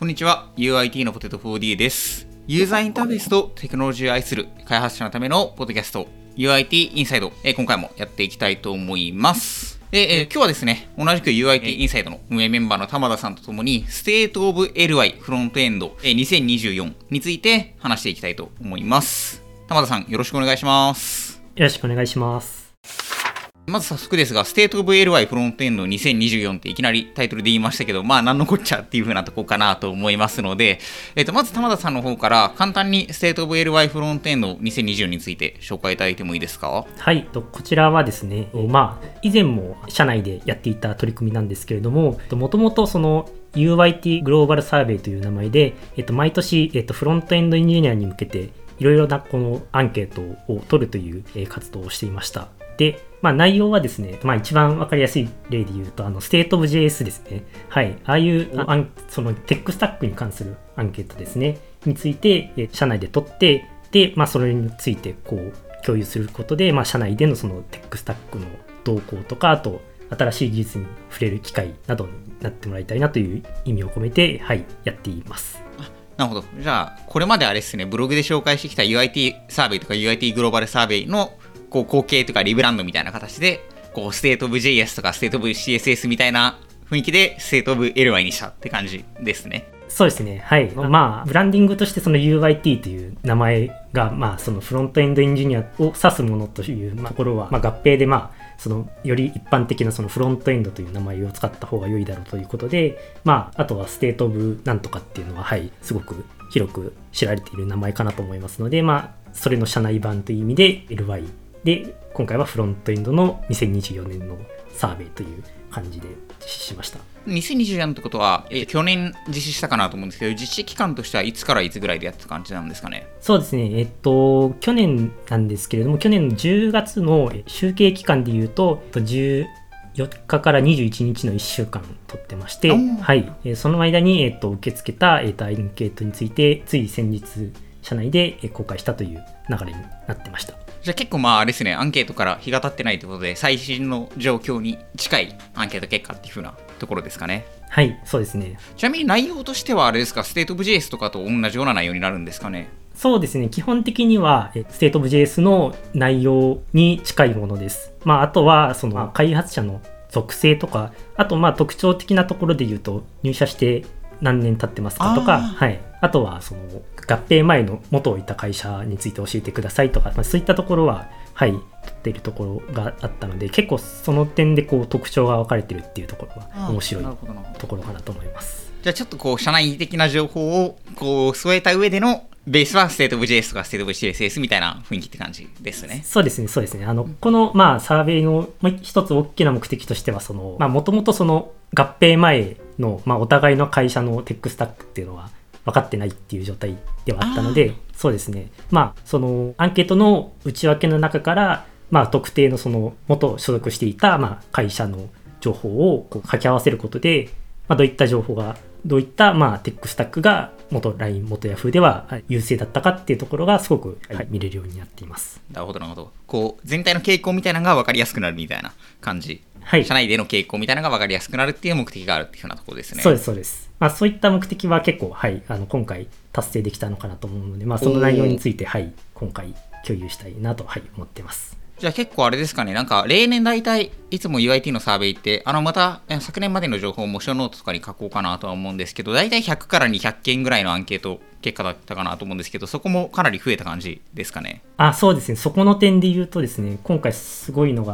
こんにちは、UIT のポテト 4D です。ユーザーインターフェースとテクノロジーを愛する開発者のためのポッドキャスト UIT インサイド、今回もやっていきたいと思います。今日はですね、同じく UIT インサイドの運営メンバーの玉田さんとともに State of LI フロントエンド2024について話していきたいと思います。玉田さん、よろしくお願いします。 よろしくお願いします。 まず早速ですが、State of LI フロントエンド2024っていきなりタイトルで言いましたけど、何のこっちゃっていう風なとこかなと思いますので、まず玉田さんの方から簡単に State of LI フロントエンド2024について紹介いただいてもいいですか？ はい、こちらはですね、以前も社内でやっていた取り組みなんですけれども、もともとその UIT グローバルサーベイという名前で、毎年、フロントエンドエンジニアに向けていろいろなこのアンケートを取るという、活動をしていました。で、内容はですね、一番わかりやすい例で言うと、State of JS ですね。はい。ああいうそのテックスタックに関するアンケートですね。について、社内で取って、で、それについてこう共有することで、社内でのそのテックスタックの動向とか、あと、新しい技術に触れる機会などになってもらいたいなという意味を込めて、はい、やっています。 なるほど。じゃあ、これまであれですね、ブログで紹介してきた UIT サーベイとか UIT グローバルサーベイのこう後継とかリブランドみたいな形で、こうState of JS とか State of CSS みたいな雰囲気で State of LI にしたって感じですね。 そうですね。はい。ブランディングとしてその UIT という名前が、そのフロントエンドエンジニアを指すものというところは、合併でそのより一般的なそのフロントエンドという名前を使った方が良いだろうということで、あとはステートオブなんとかっていうのは、はい、すごく広く知られている名前かなと思いますので、それの社内版という意味で LY で、今回はフロントエンドの2024年のサーベイという感じで実施しました。 2024年ってことは、去年実施したかなと思うんですけど、実施期間としてはいつからいつぐらいでやった感じなんですかね？ そうですね。去年なんですけれども、去年の10月の集計期間でいうと、14日から21日の1週間取ってまして、はい、その間に、受け付けた、アンケートについて、つい先日、社内で公開したという流れになってました。 じゃあ結構あれですね、アンケートから日が経ってないということで、最新の状況に近いアンケート結果っていう風なところですかね。 はい、そうですね。 ちなみに内容としてはあれですか、State of JS とかと同じような内容になるんですかね？ そうですね。基本的には State of JS の内容に近いものです。あとはその開発者の属性とか、あと特徴的なところで言うと、入社して何年経ってますかとか、はい、あとはその合併前の元いた会社について教えてくださいとか、そういったところは、はい、取っているところがあったので、結構その点でこう特徴が分かれてるっていうところは面白いところかなと思います。 じゃあちょっとこう社内的な情報をこう添えた上でのベースは State of JS とか State of CSS みたいな雰囲気って感じですね。 そうですね、そうですね。このサーベイの一つ大きな目的としては、そのもともとその合併前のお互いの会社のテックスタックっていうのは分かってないっていう状態ではあったので、そうですね。そのアンケートの内訳の中から、特定のその元所属していた会社の情報をこう掛け合わせることで、どういった情報が、どういったテックスタックが元 LINE、元 Yahoo では優勢だったかっていうところがすごく、見れるようになっています。 なるほどなるほど。こう全体の傾向みたいなのが分かりやすくなるみたいな感じ。はい、社内での傾向みたいなのが分かりやすくなるっていう目的があるっていうふうなところですね。 そうですそうです。そういった目的は結構、はい、今回達成できたのかなと思うので、その内容について、はい、今回共有したいなと、はい、思ってます。 じゃあ結構あれですかね、なんか例年大体いつも UIT のサーベイってまた昨年までの情報もショーノートとかに書こうかなとは思うんですけど、大体100から200件ぐらいのアンケート結果だったかなと思うんですけど、そこもかなり増えた感じですかね？ そうですね。そこの点で言うとですね、今回すごいのが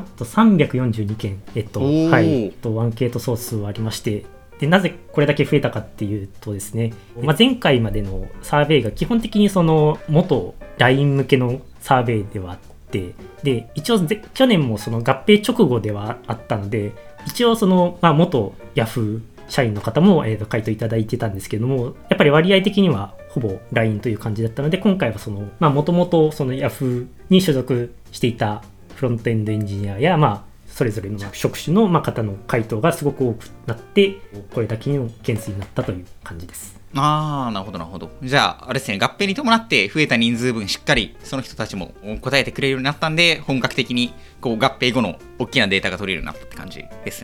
342件はい、アンケート総数ありまして、でなぜこれだけ増えたかっていうとですね、前回までのサーベイが基本的にその元 LINE 向けのサーベイではあって、で一応去年もその合併直後ではあったので、一応その、元 Yahoo 社員の方も、回答いただいてたんですけども、やっぱり割合的にはほぼ LINE という感じだったので、今回はそのもともとその Yahoo に所属していたフロントエンドエンジニアやそれぞれの職種の方の回答がすごく多くなって、これだけの件数になったという感じです。 なるほどなるほど。じゃああれですね、合併に伴って増えた人数分しっかりその人たちも答えてくれるようになったんで、本格的にこう合併後の大きなデータが取れるようになったって感じですね。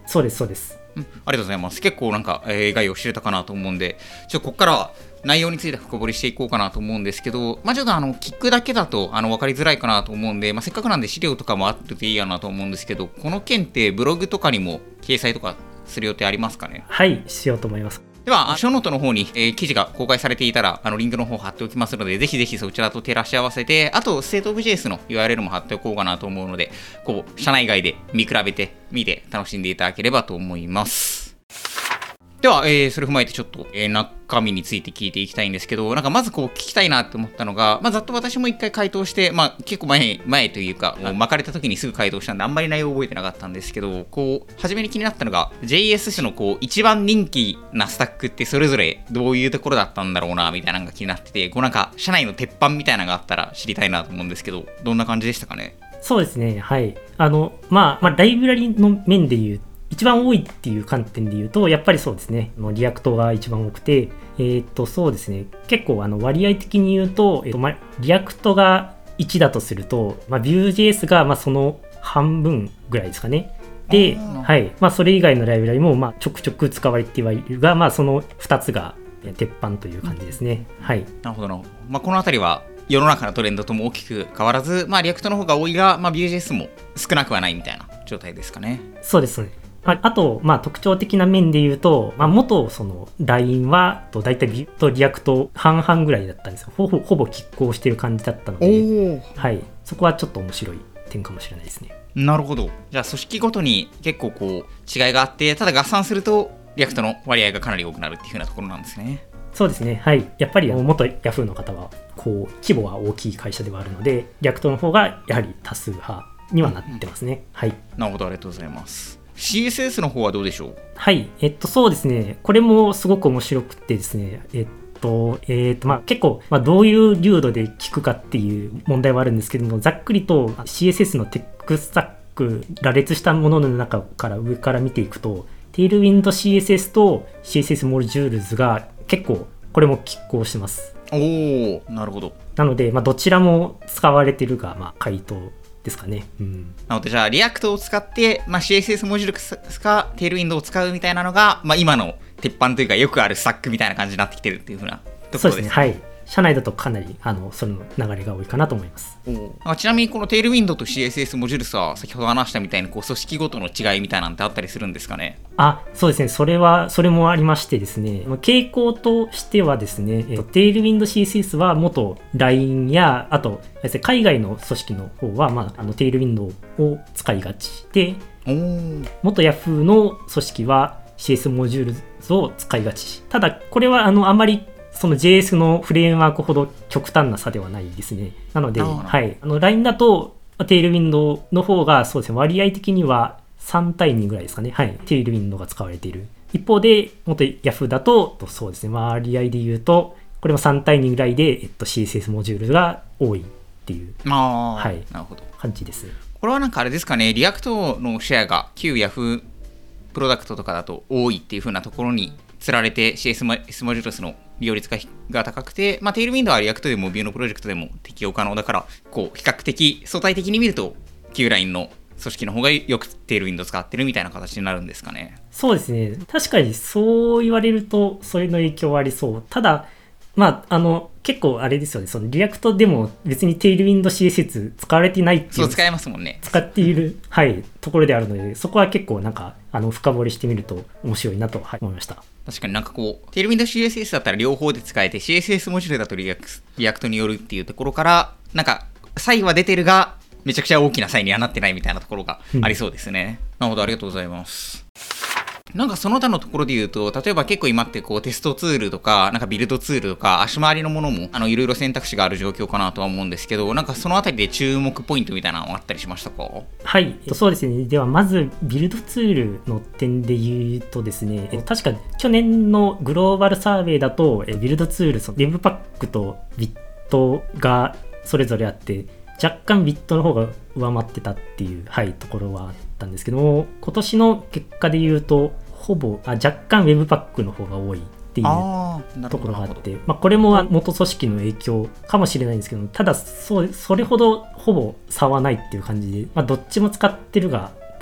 そうです、そうです。 ありがとうございます。結構なんか、概要知れたかなと思うんで、ここからは内容について深掘りしていこうかなと思うんですけど、ちょっと聞くだけだと分かりづらいかなと思うんで、せっかくなんで資料とかもあってていいやなと思うんですけど、この件ってブログとかにも掲載とかする予定ありますかね？ はい、しようと思います。 では、ショーノートの方に、記事が公開されていたら、リンクの方貼っておきますので、ぜひぜひそちらと照らし合わせて、あと、ステートオブ JS の URL も貼っておこうかなと思うので、社内外で見比べてみて楽しんでいただければと思います。では、それ踏まえてちょっと、中身について聞いていきたいんですけど、なんかまず聞きたいなって思ったのが、ざっと私も一回回答して、結構前というか、巻かれた時にすぐ回答したんで、あんまり内容覚えてなかったんですけど、初めに気になったのが、JSS の一番人気なスタックってそれぞれどういうところだったんだろうな、みたいなのが気になってて、なんか、社内の鉄板みたいなのがあったら知りたいなと思うんですけど、どんな感じでしたかね？ そうですね、はい。ライブラリの面で言う一番多いっていう観点で言うと、やっぱりそうですね、リアクトが一番多くて、そうですね、結構割合的に言うと、リアクトが1だとすると、Vue.js がその半分ぐらいですかね。で、はい、それ以外のライブラリもちょくちょく使われてはいるが、その2つが鉄板という感じですね。はい。 なるほどな。このあたりは世の中のトレンドとも大きく変わらず、リアクトの方が多いが、Vue.js も少なくはないみたいな状態ですかね。 そうですね。あと、特徴的な面で言うと、元LINE はだいたいVueとリアクト半々ぐらいだったんですよ。ほぼ拮抗してる感じだったので、はい、そこはちょっと面白い点かもしれないですね。 なるほど。じゃあ組織ごとに結構違いがあって、ただ合算するとリアクトの割合がかなり多くなるっていう風なところなんですね。 そうですね、はい。やっぱり元 Yahoo の方は規模は大きい会社ではあるので、リアクトの方がやはり多数派にはなってますね。はい。 なるほど、ありがとうございます。CSS の方はどうでしょう？ はい、そうですね、これもすごく面白くてですね、結構、どういう流度で聞くかっていう問題はあるんですけども、ざっくりと CSS のテックスタック、羅列したものの中から上から見ていくと、Tailwind CSS と CSS モジュールズが結構、これも拮抗してます。 おー、なるほど。 なので、どちらも使われてるが、回答ですかね。 なので、じゃあ、リアクトを使って、CSS モジュールか、テールウィンドを使うみたいなのが、今の鉄板というか、よくあるスタックみたいな感じになってきてるっていう風なところですね。 そうですね。はい。社内だとかなり、その流れが多いかなと思います。 ちなみに、このテールウィンドと CSS モジュールは、先ほど話したみたいに、組織ごとの違いみたいなんてあったりするんですかね？ そうですね。それもありましてですね、傾向としてはですね、テールウィンド CSS は元 LINE や、あと、海外の組織の方は、テールウィンドを使いがちで、元 Yahoo の組織は CS モジュールを使いがち。ただ、これはあまりその JS のフレームワークほど極端な差ではないですね。なので、はい、LINE だとテールウィンドの方がそうですね、割合的には3対2ぐらいですかね。はい、テールウィンドが使われている。一方で、元 Yahoo だと、そうですね、割合で言うと、これも3対2ぐらいで、CSS モジュールが多いっていう、はい、 なるほど。 感じです。 これはなんかあれですかね、リアクトのシェアが旧 Yahoo プロダクトとかだと多いっていう風なところにつられて CS モジュールの利用率が高くて、テールウィンドはリアクトでも Vue のプロジェクトでも適用可能だから、比較的相対的に見ると旧 LINE の組織の方がよくテールウィンド使ってるみたいな形になるんですかね。 そうですね。確かにそう言われるとそれの影響はありそう。ただ、結構あれですよね。そのリアクトでも別にテールウィンド CSS 使われてないっていう。 そう、使えますもんね。 使っている、はい、ところであるので、そこは結構なんか深掘りしてみると面白いなと、思いました。 確かになんかテールウィンド CSS だったら両方で使えて、CSS モジュールだとリアクトによるっていうところから、なんか差異は出てるが、めちゃくちゃ大きな差異にはなってないみたいなところがありそうですね。なるほど、ありがとうございます。なんかその他のところで言うと、例えば結構今ってテストツールとか、なんかビルドツールとか、足回りのものもいろいろ選択肢がある状況かなとは思うんですけど、なんかそのあたりで注目ポイントみたいなのあったりしましたか？ はい、そうですね。ではまずビルドツールの点で言うとですね、確か去年のグローバルサーベイだと、ビルドツール、Webpack と Bit がそれぞれあって、若干ビットの方が上回ってたっていう、はい、ところはあったんですけども、今年の結果で言うと若干 Webpack の方が多いっていうところがあって、これも元組織の影響かもしれないんですけど、ただそれほどほぼ差はないっていう感じで、どっちも使ってるが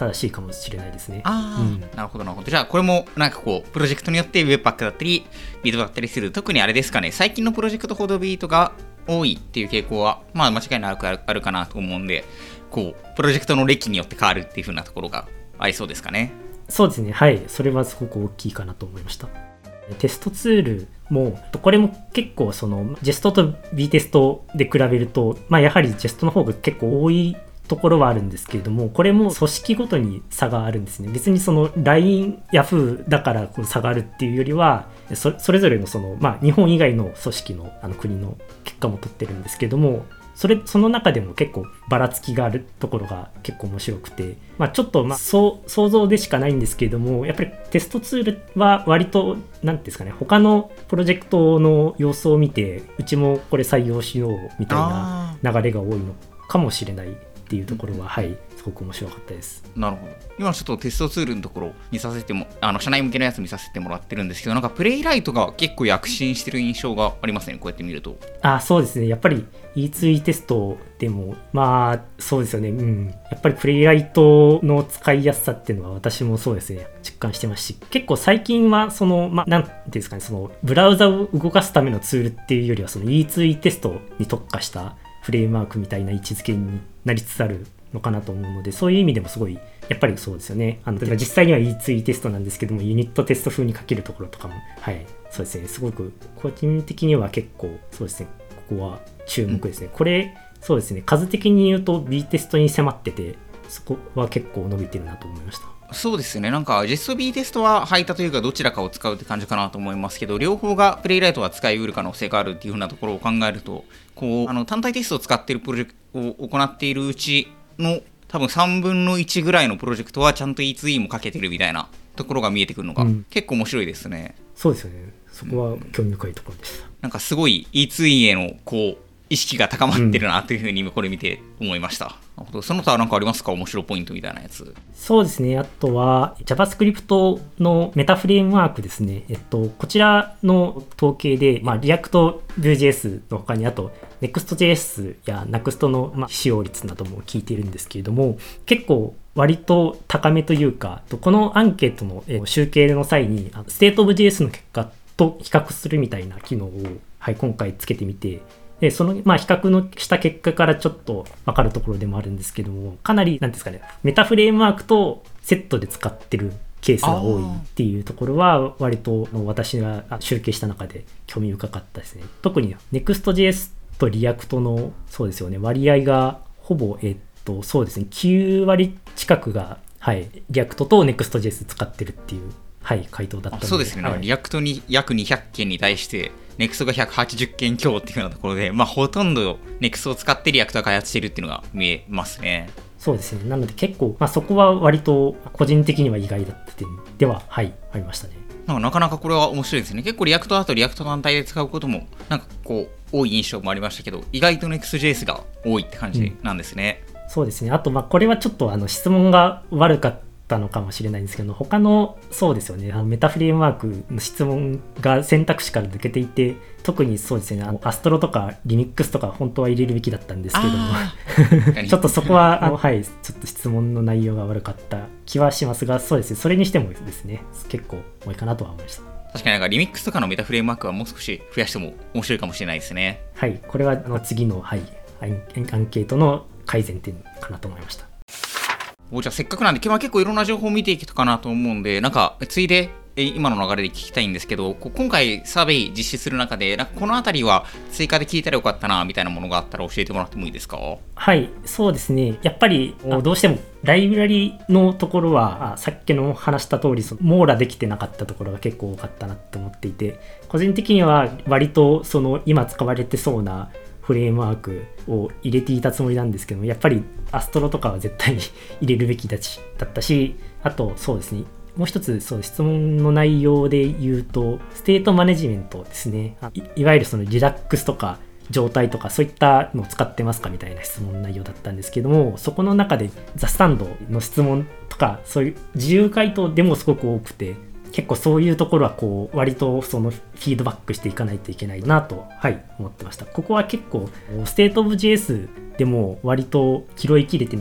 正しいかもしれないですね。 なるほどなるほど。じゃあこれもなんかこうプロジェクトによって Webpack だったりビートだったりする。特にあれですかね、最近のプロジェクトほどビートが多いっていう傾向は間違いなくあるかなと思うんで、こうプロジェクトの歴によって変わるっていう風なところがありそうですかね。 そうですね、はい、それはすごく大きいかなと思いました。テストツールもこれも結構そのジェストと B テストで比べると、やはりジェストの方が結構多いところはあるんですけれども、これも組織ごとに差があるんですね。別にその LINE、Yahoo だからこう差があるっていうよりは、それぞれのその、日本以外の組織の国の結果も取ってるんですけれども、その中でも結構ばらつきがあるところが結構面白くて、ちょっと想像でしかないんですけれども、やっぱりテストツールは割と何ですかね、他のプロジェクトの様子を見てうちもこれ採用しようみたいな流れが多いのかもしれないっていうところは、はい、すごく面白かったです。 なるほど。今ちょっとテストツールのところ見させても社内向けのやつ見させてもらってるんですけど、なんかプレイライトが結構躍進してる印象がありますね、こうやって見ると。 そうですね、やっぱり E2E テストでもそうですよね、やっぱりプレイライトの使いやすさっていうのは私もそうですね実感してますし、結構最近はそのなんていうんですかね、そのブラウザを動かすためのツールっていうよりはその E2E テストに特化したフレームワークみたいな位置づけになりつつあるのかなと思うので、そういう意味でもすごいやっぱりそうですよね。実際には E2E テストなんですけども、ユニットテスト風に書けるところとかも、はい、そうですね、すごく個人的には結構そうですね、ここは注目ですね。これそうですね、数的に言うと B テストに迫ってて、そこは結構伸びてるなと思いました。 そうですね、なんかジェスト B テストは排他というかどちらかを使うって感じかなと思いますけど、両方がプレイライトは使いうる可能性があるっていう風なところを考えると、こう単体テストを使っているプロジェクトを行っているうちの多分3分の1ぐらいのプロジェクトはちゃんと E2E もかけてるみたいなところが見えてくるのが結構面白いですね。 そうですよね、そこは興味深いところです。 なんかすごい E2E へのこう意識が高まってるなというふうに今これ見て思いました。その他何かありますか、面白ポイントみたいなやつ。 そうですね、あとは JavaScript のメタフレームワークですね。こちらの統計で、React Vue.js の他にあと Next.js や Next の使用率なども聞いているんですけれども、結構割と高めというか、このアンケートの集計の際にState of JS の結果と比較するみたいな機能を、今回つけてみて、その比較のした結果からちょっと分かるところでもあるんですけども、かなりなんですかね、メタフレームワークとセットで使ってるケースが多いっていうところは割と私が集計した中で興味深かったですね。特に Next.js と React のそうですよね、割合がほぼそうですね、9割近くが、React と Next.js 使ってるっていう、回答だったので。 そうですね、リアクトに約200件に対してNext が180件強っていうようなところで、ほとんど Next を使ってリアクトが開発しているっていうのが見えますね。 そうですね、なので結構、そこは割と個人的には意外だった点では、ありましたね。 なかなかこれは面白いですね。結構リアクトだとリアクト単体で使うこともなんかこう多い印象もありましたけど、意外と Next.js が多いって感じなんですね。 そうですね。あとこれはちょっと質問が悪かったのかもしれないんですけど、他のそうですよね、メタフレームワークの質問が選択肢から抜けていて、特にそうですね、アストロとかリミックスとか本当は入れるべきだったんですけどもちょっとそこはちょっと質問の内容が悪かった気はしますが、そうですね、それにしてもですね、結構多いかなとは思いました。 確かにリミックスとかのメタフレームワークはもう少し増やしても面白いかもしれないですね。 これは次の、アンケートの改善点かなと思いました。 じゃあせっかくなんで今日は結構いろんな情報を見ていけたかなと思うんで、なんかついで今の流れで聞きたいんですけど、今回サーベイ実施する中でなんかこのあたりは追加で聞いたらよかったなみたいなものがあったら教えてもらってもいいですか？ そうですね、やっぱりどうしてもライブラリのところはさっきの話した通り網羅できてなかったところが結構多かったなと思っていて、個人的には割と今使われてそうなフレームワークを入れていたつもりなんですけども、やっぱりアストロとかは絶対に入れるべきだったし、あとそうですね、もう一つ質問の内容で言うとステートマネジメントですね。いわゆるリラックスとか状態とかそういったのを使ってますかみたいな質問内容だったんですけども、そこの中でザスタンドの質問とかそういう自由回答でもすごく多くて、結構そういうところは割とフィードバックしていかないといけないなと、思ってました。ここは結構ステートオブ JS でも割と拾いきれてない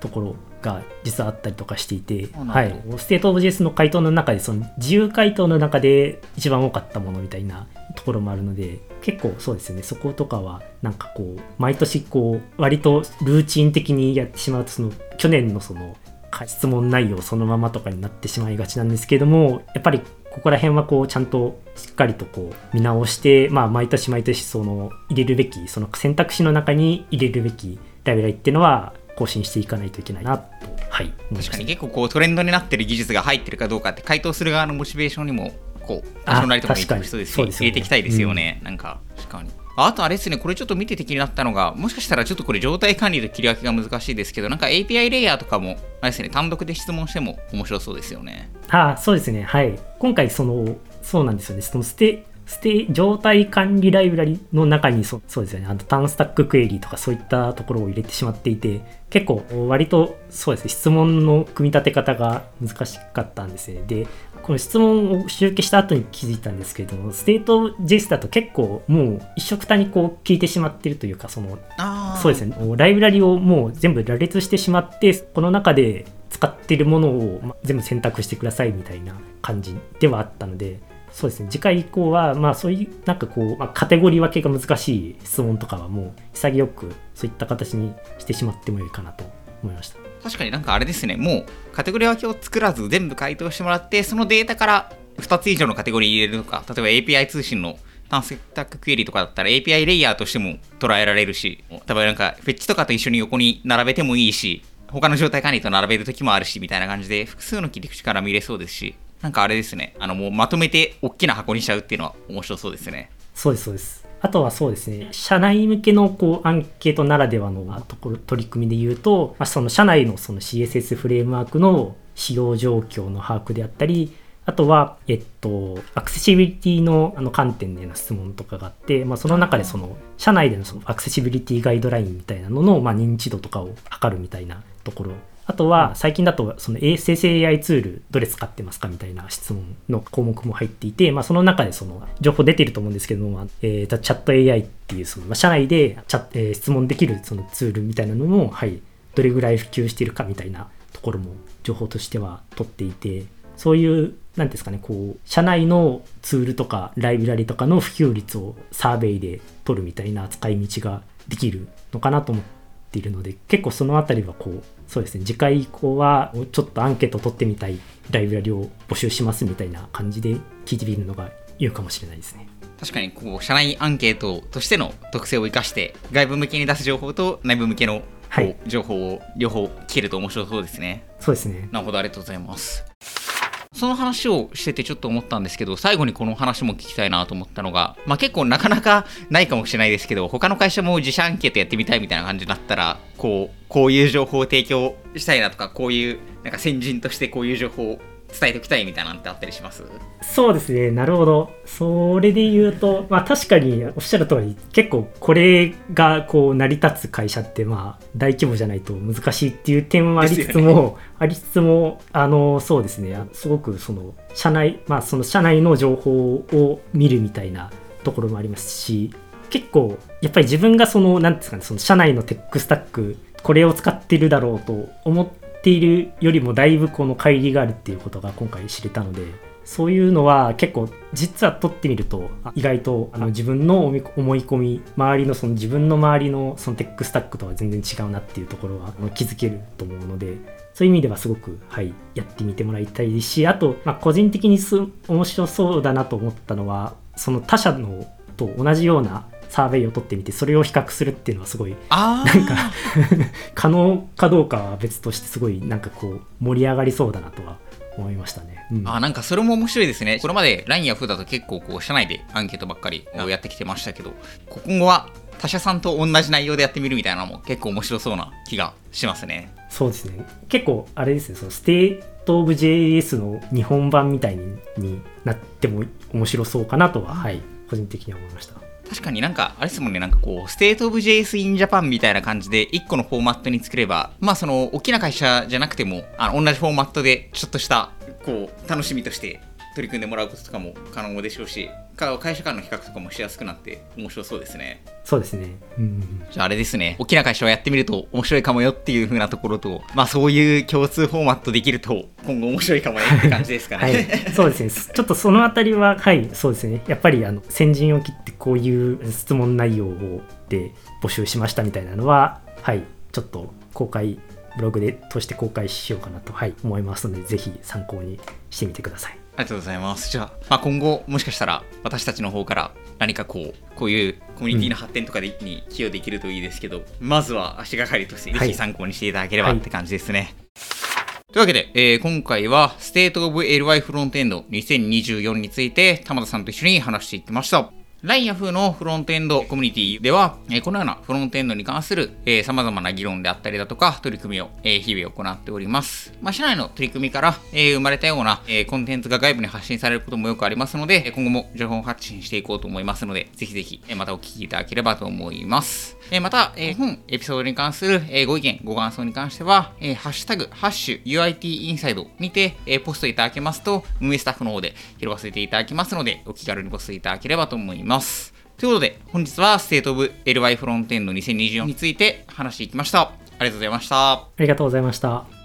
ところが実はあったりとかしていて、 はい、 ステートオブ JS の回答の中でその自由回答の中で一番多かったものみたいなところもあるので、結構そうですよね、そことかはなんかこう毎年こう割とルーチン的にやってしまうと、その去年のその質問内容そのままとかになってしまいがちなんですけれども、やっぱりここら辺はこうちゃんとしっかりとこう見直して、毎年毎年その入れるべき、その選択肢の中に入れるべきライブラリっていうのは更新していかないといけないなと、はい、 確かに結構こうトレンドになってる技術が入ってるかどうかって回答する側のモチベーションにもこう多少なりともいい人ですし、入れていきたいですよね、なんか確かに。あとあれですね、これちょっと見てて気になったのが、もしかしたらちょっとこれ状態管理と切り分けが難しいですけど、なんか API レイヤーとかもあれですね、単独で質問しても面白そうですよね。 そうですね、はい。今回そうなんですよね、その状態管理ライブラリの中にそうですよね、ターンスタッククエリとかそういったところを入れてしまっていて、結構割とそうですね、質問の組み立て方が難しかったんですね。で、この質問を集計した後に気づいたんですけれども、ステート JS だと結構もう一緒くたにこう聞いてしまっているというか、そうですね、ライブラリをもう全部羅列してしまって、この中で使っているものを全部選択してくださいみたいな感じではあったので、そうですね、次回以降はそういうなんかこう、カテゴリー分けが難しい質問とかはもう潔くそういった形にしてしまってもいいかなと思いました。 確かになんかあれですね、もうカテゴリー分けを作らず全部回答してもらって、そのデータから2つ以上のカテゴリー入れるとか、例えば API 通信のターンスタッククエリとかだったら API レイヤーとしても捉えられるし、多分なんかフェッチとかと一緒に横に並べてもいいし、他の状態管理と並べるときもあるしみたいな感じで複数の切り口から見れそうですし、なんかあれですね、もうまとめて大きな箱にしちゃうっていうのは面白そうですね。 そうですそうです。あとはそうですね、社内向けのこうアンケートならではの取り組みで言うと、その社内のその CSS フレームワークの使用状況の把握であったり、あとは、アクセシビリティの観点での質問とかがあって、その中でその社内でのそのアクセシビリティガイドラインみたいなのの認知度とかを測るみたいなところ。あとは最近だとその生成 AI ツールどれ使ってますかみたいな質問の項目も入っていて、その中でその情報出ていると思うんですけども、チャット AI っていうその社内で質問できるそのツールみたいなのも、はい、どれぐらい普及しているかみたいなところも情報としては取っていて、そういうなんですかね、こう社内のツールとかライブラリとかの普及率をサーベイで取るみたいな使い道ができるのかなと思っているので、結構そのあたりはこうそうですね、次回以降はちょっとアンケート取ってみたいライブラリを募集しますみたいな感じで聞いてみるのがいいかもしれないですね。 確かにこう社内アンケートとしての特性を生かして外部向けに出す情報と内部向けの情報を両方聞けると面白そうですね。 そうですね。 なるほど、ありがとうございます。その話をしててちょっと思ったんですけど、最後にこの話も聞きたいなと思ったのが、結構なかなかないかもしれないですけど、他の会社も自社アンケートやってみたいみたいな感じになったら、こういう情報を提供したいなとか、こういうなんか先人としてこういう情報を伝えておきたいみたいなのってあったりします？ そうですね、なるほど。それで言うと、確かにおっしゃる通り、結構これがこう成り立つ会社って大規模じゃないと難しいっていう点はありつつも、そうですね、すごくその社内、その社内の情報を見るみたいなところもありますし、結構やっぱり自分がなんですかね、その社内のテックスタック、これを使ってるだろうと思っているよりもだいぶこの乖離があるっていうことが今回知れたので、そういうのは結構実は取ってみると意外と自分の思い込み、周りのその自分の周りのそのテックスタックとは全然違うなっていうところは気づけると思うので、そういう意味ではすごく、やってみてもらいたいし、あと、個人的に面白そうだなと思ったのは、その他社のと同じようなサーベイを取ってみてそれを比較するっていうのはすごいなんか可能かどうかは別としてすごいなんかこう盛り上がりそうだなとは思いましたね。 なんかそれも面白いですね。これまで LINE や Yahoo だと結構こう社内でアンケートばっかりやってきてましたけど、今後は他社さんと同じ内容でやってみるみたいなのも結構面白そうな気がしますね。 そうですね。結構あれですね、そのステートオブ JS の日本版みたいになっても面白そうかなとは、個人的には思いました。 確かになんかあれですもんね、なんかこうステートオブ JS in Japan みたいな感じで1個のフォーマットに作れば、その大きな会社じゃなくても同じフォーマットでちょっとしたこう楽しみとして取り組んでもらうこととかも可能でしょうし、 会社間の比較とかもしやすくなって面白そうですね。 そうですね。 じゃああれですね、大きな会社をやってみると面白いかもよっていう風なところと、そういう共通フォーマットできると今後面白いかもねって感じですかね。 はい、そうですね。ちょっとそのあたりは、はい、そうですね。やっぱり先陣を切ってこういう質問内容で募集しましたみたいなのは、はい、ちょっとブログで通して公開しようかなと、はい、思いますので、ぜひ参考にしてみてください。 ありがとうございます。じゃあ、今後もしかしたら私たちの方から何かこういうコミュニティの発展とかに寄与できるといいですけど、まずは足がかりとしてぜひ参考にしていただければって感じですね。というわけで、今回は State of LY フロントエンド2024について玉田さんと一緒に話していきました。LINE ヤフーのフロントエンドコミュニティでは、このようなフロントエンドに関する様々な議論であったりだとか取り組みを日々行っております。社内の取り組みから生まれたようなコンテンツが外部に発信されることもよくありますので、今後も情報発信していこうと思いますので、ぜひぜひまたお聞きいただければと思います。また、本エピソードに関するご意見、ご感想に関しては、ハッシュタグ、#UIT インサイドにてポストいただけますと、運営スタッフの方で拾わせていただきますので、お気軽にポストいただければと思います。ということで、本日は State of LY フロントエンド2024について話していきました。ありがとうございました。 ありがとうございました。